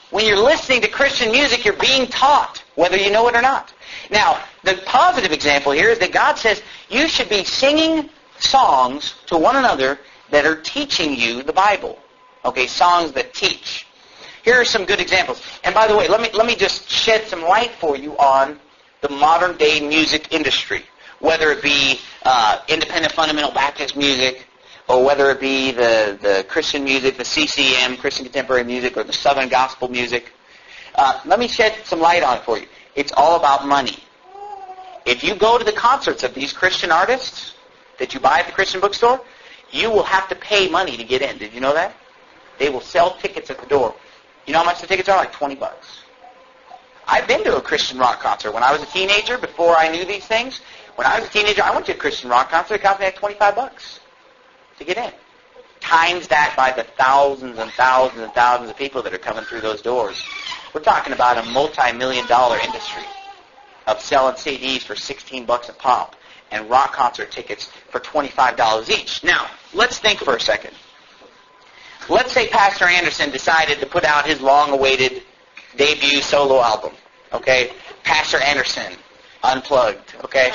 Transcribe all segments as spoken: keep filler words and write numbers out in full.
When you're listening to Christian music, you're being taught, whether you know it or not. Now, the positive example here is that God says you should be singing songs to one another that are teaching you the Bible. Okay, songs that teach. Here are some good examples. And by the way, let me let me just shed some light for you on the modern day music industry, whether it be uh, independent fundamental Baptist music, or whether it be the, the Christian music, the C C M, Christian contemporary music, or the Southern gospel music. Uh, let me shed some light on it for you. It's all about money. If you go to the concerts of these Christian artists that you buy at the Christian bookstore, you will have to pay money to get in. Did you know that? They will sell tickets at the door. You know how much the tickets are? Like twenty bucks. I've been to a Christian rock concert when I was a teenager, before I knew these things. When I was a teenager, I went to a Christian rock concert. It cost me like twenty-five bucks to get in. Times that by the thousands and thousands and thousands of people that are coming through those doors. We're talking about a multi-million dollar industry of selling C Ds for sixteen bucks a pop and rock concert tickets for twenty-five dollars each. Now, let's think for a second. Let's say Pastor Anderson decided to put out his long-awaited debut solo album. Okay? Pastor Anderson, Unplugged. Okay?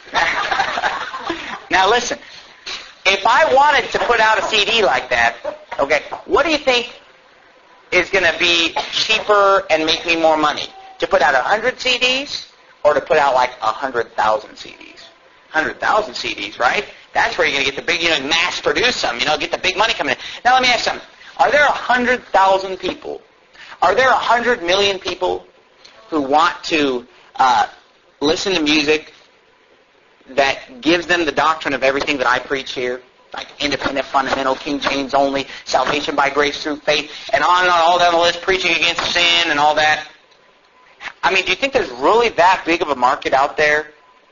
Now listen. If I wanted to put out a C D like that, okay, what do you think is going to be cheaper and make me more money? To put out one hundred C Ds or to put out like one hundred thousand C Ds? one hundred thousand C Ds, right? That's where you're going to get the big, you know, mass produce them, you know, get the big money coming in. Now let me ask you something. Are there one hundred thousand people? Are there one hundred million people who want to uh, listen to music that gives them the doctrine of everything that I preach here, like independent, fundamental, King James only, salvation by grace through faith, and on and on, all down the list, preaching against sin and all that? I mean, do you think there's really that big of a market out there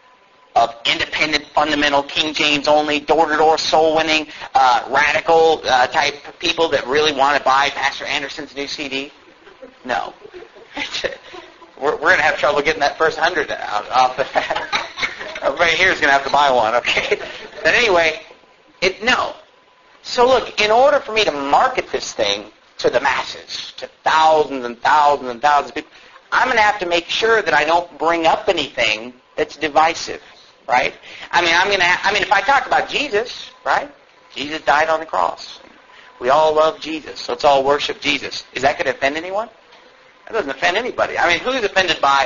of independent, fundamental, King James only, door-to-door, soul-winning, uh, radical uh, type people that really want to buy Pastor Anderson's new C D? No. we're we're going to have trouble getting that first hundred out off the bat. Everybody here is going to have to buy one, okay? But anyway, it no. So look, in order for me to market this thing to the masses, to thousands and thousands and thousands of people, I'm going to have to make sure that I don't bring up anything that's divisive, right? I mean, I'm going to. I mean, if I talk about Jesus, right? Jesus died on the cross. We all love Jesus. Let's all worship Jesus. Is that going to offend anyone? That doesn't offend anybody. I mean, who's offended by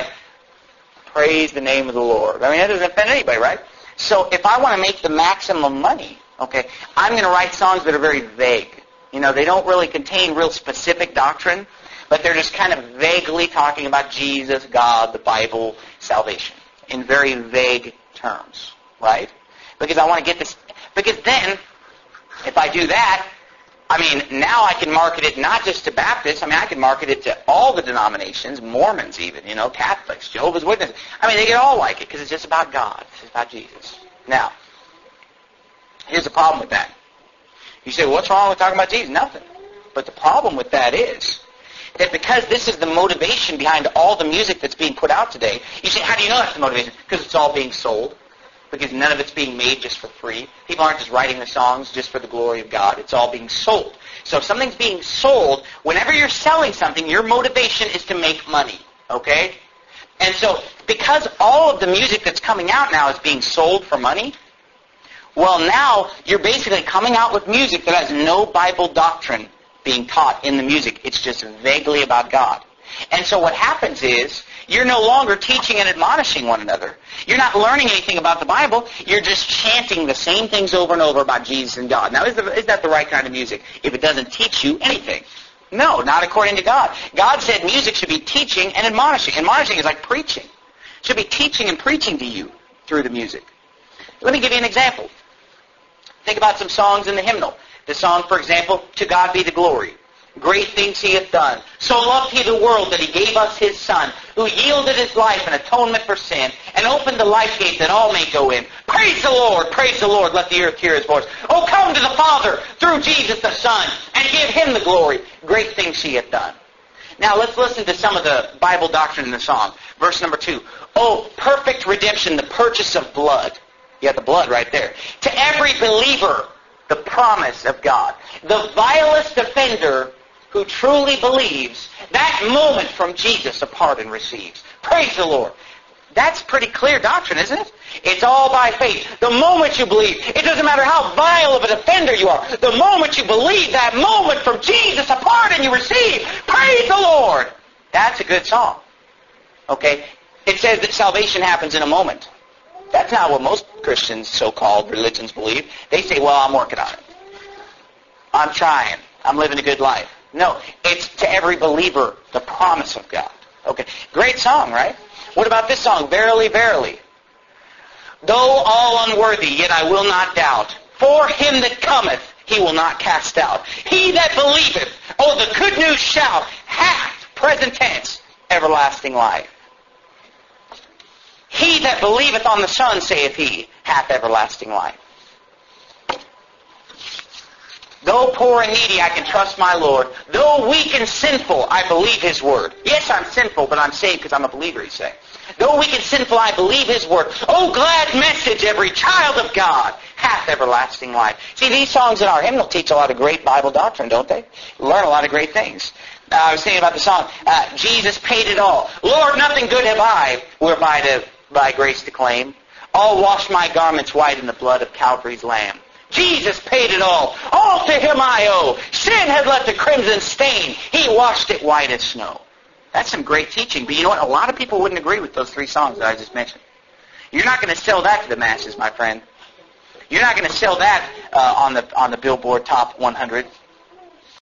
praise the name of the Lord? I mean, that doesn't offend anybody, right? So if I want to make the maximum money, okay, I'm going to write songs that are very vague. You know, they don't really contain real specific doctrine, but they're just kind of vaguely talking about Jesus, God, the Bible, salvation, in very vague terms, right? Because I want to get this, because then, if I do that, I mean, now I can market it not just to Baptists. I mean, I can market it to all the denominations, Mormons even, you know, Catholics, Jehovah's Witnesses. I mean, they get all like it because it's just about God. It's just about Jesus. Now, here's the problem with that. You say, well, what's wrong with talking about Jesus? Nothing. But the problem with that is that because this is the motivation behind all the music that's being put out today, you say, how do you know that's the motivation? Because it's all being sold. Because none of it's being made just for free. People aren't just writing the songs just for the glory of God. It's all being sold. So if something's being sold, whenever you're selling something, your motivation is to make money. Okay? And so because all of the music that's coming out now is being sold for money, well, now you're basically coming out with music that has no Bible doctrine being taught in the music. It's just vaguely about God. And so what happens is you're no longer teaching and admonishing one another. You're not learning anything about the Bible. You're just chanting the same things over and over about Jesus and God. Now, is, the, is that the right kind of music if it doesn't teach you anything? No, not according to God. God said music should be teaching and admonishing. Admonishing is like preaching. It should be teaching and preaching to you through the music. Let me give you an example. Think about some songs in the hymnal. The song, for example, To God Be the Glory. Great things He hath done. So loved He the world that He gave us His Son, who yielded His life in atonement for sin, and opened the life gate that all may go in. Praise the Lord, praise the Lord, let the earth hear His voice. Oh, come to the Father through Jesus the Son, and give Him the glory. Great things He hath done. Now let's listen to some of the Bible doctrine in the song. Verse number two. Oh, perfect redemption, the purchase of blood. You got the blood right there. To every believer, the promise of God. The vilest offender who truly believes, that moment from Jesus a pardon receives. Praise the Lord. That's pretty clear doctrine, isn't it? It's all by faith. The moment you believe, it doesn't matter how vile of an offender you are. The moment you believe, that moment from Jesus, a pardon you receive. Praise the Lord. That's a good song. Okay? It says that salvation happens in a moment. That's not what most Christians, so-called religions, believe. They say, well, I'm working on it. I'm trying. I'm living a good life. No, it's to every believer the promise of God. Okay, great song, right? What about this song, Verily, Verily? Though all unworthy, yet I will not doubt. For him that cometh, he will not cast out. He that believeth, oh, the good news shout, hath, present tense, everlasting life. He that believeth on the Son, saith he, hath everlasting life. Though poor and needy, I can trust my Lord. Though weak and sinful, I believe His word. Yes, I'm sinful, but I'm saved because I'm a believer, He's saying. Though weak and sinful, I believe His word. Oh, glad message, every child of God hath everlasting life. See, these songs in our hymnal teach a lot of great Bible doctrine, don't they? You learn a lot of great things. Uh, I was thinking about the song, uh, Jesus paid it all. Lord, nothing good have I, whereby to by grace to claim. All wash my garments white in the blood of Calvary's Lamb. Jesus paid it all. All to Him I owe. Sin had left a crimson stain. He washed it white as snow. That's some great teaching. But you know what? A lot of people wouldn't agree with those three songs that I just mentioned. You're not going to sell that to the masses, my friend. You're not going to sell that uh, on the on the Billboard Top one hundred.